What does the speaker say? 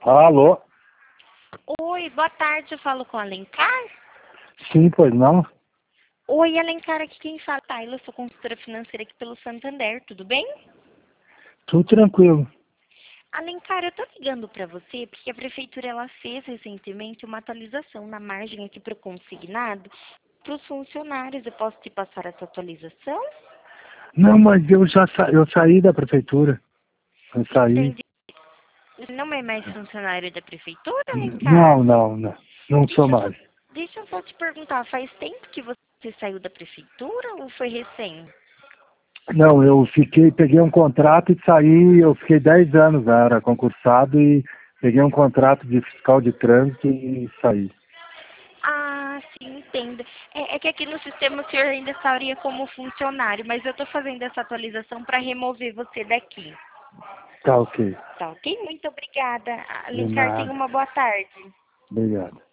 Alô? Oi, boa tarde, eu falo com a Alencar. Sim, pois não? Oi, Alencar, aqui quem fala é Taila, eu sou consultora financeira aqui pelo Santander, tudo bem? Tudo tranquilo. Alencar, eu tô ligando para você porque a prefeitura ela fez recentemente uma atualização na margem aqui para o consignado para os funcionários. Eu posso te passar essa atualização? Não, mas eu saí da prefeitura. Eu saí. Entendi. Você não é mais funcionário da prefeitura, Alencar? Não. Não sou Deixa eu só, mais. deixa eu só te perguntar, faz tempo que você saiu da prefeitura ou foi recém? Não, peguei um contrato e saí, eu fiquei 10 anos, né, era concursado e peguei um contrato de fiscal de trânsito e saí. Ah, sim, entendo. É que aqui no sistema o senhor ainda estaria como funcionário, mas eu estou fazendo essa atualização para remover você daqui. Tá ok. Tá ok? Muito obrigada. De Alencar, tenha nada. uma boa tarde. Obrigado.